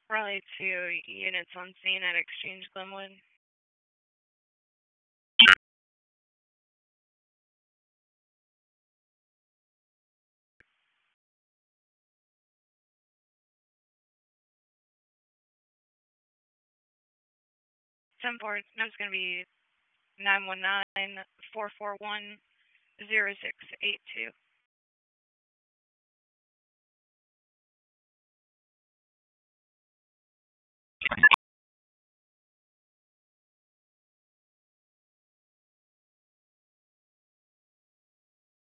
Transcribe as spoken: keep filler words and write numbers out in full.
Raleigh two, units on scene at Exchange Glenwood. ten four, no, it's going to be nine one nine, four four one, zero six eight two.